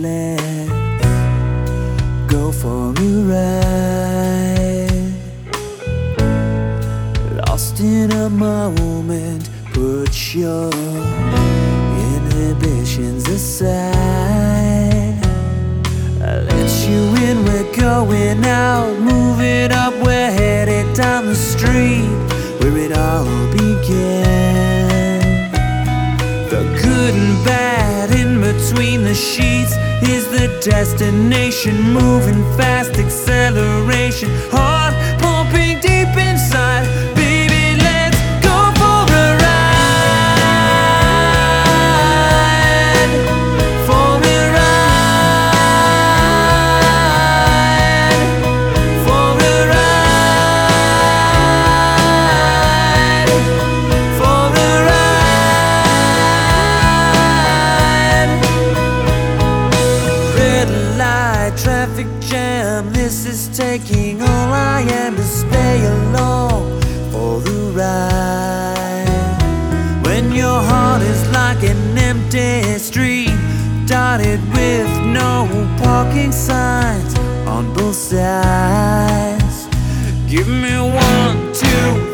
let's go for a ride. Lost in a moment, put your inhibitions aside. I let you in, we're going out, moving up, we're headed down the street where it all began. The good and bad in between the sheets is the destination, moving fast, acceleration, heart pumping deep inside. Baby, let's go for a ride, for a ride, for a ride, for a ride. Red light, traffic jam, this is taking all I am to stay along for the ride. When your heart is like an empty street, dotted with no parking signs on both sides. Give me 1, 2,